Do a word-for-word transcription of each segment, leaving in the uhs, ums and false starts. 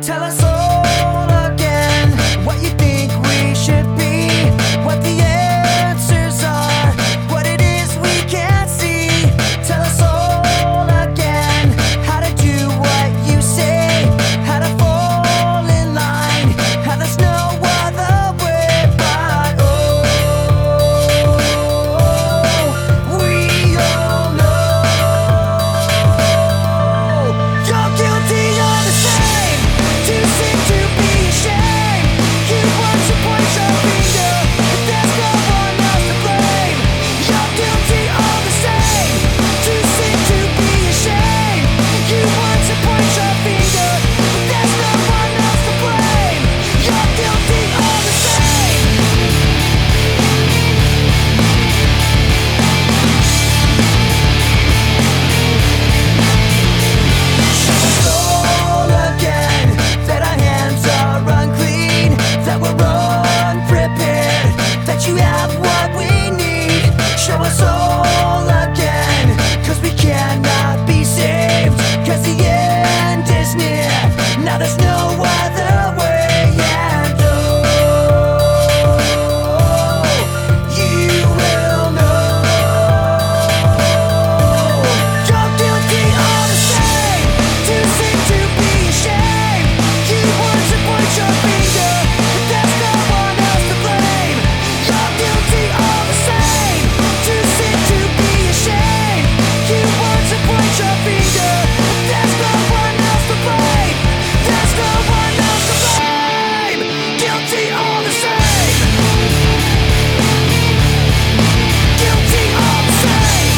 Tell us all again what you think we should be, what the answers are, what it is we can't see. Tell us all again how to do what you say, how to fall in line, how there's no other way but oh, we all know you're guilty of the same. Too sick to be ashamed. You want to point your finger, but there's no one else to blame. You're guilty of the same. Too sick to be ashamed. You want to point your finger, but there's no one else to blame. You're guilty of the same. Show us all again that our hands are unclean, that we're unprepared, that you have what we need. Show us all again, cause we cannot be saved, cause the end is near. Now there's no other way, and oh, you will know. You're guilty of the same. Too sick to be ashamed. You want to point your finger, but there's no one else to blame. You're guilty of the same. Too sick to be ashamed. You want to point your finger, but there's no one else to blame. There's no one else to blame. Guilty of the same. Guilty of the same.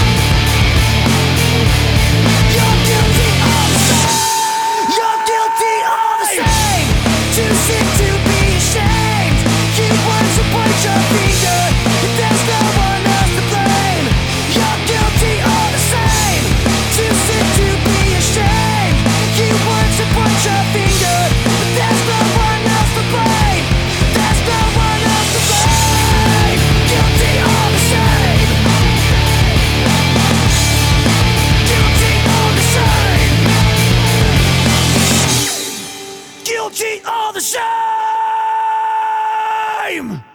You're guilty of the same. You're guilty of the same. Too sick to be ashamed. You want to point your finger, but there's no one else to blame. You're guilty of the same. Too sick to be ashamed. You want to point your finger, but there's no one else to blame. There's no one else to blame. Guilty of the same. Guilty of the same. Guilty of the same.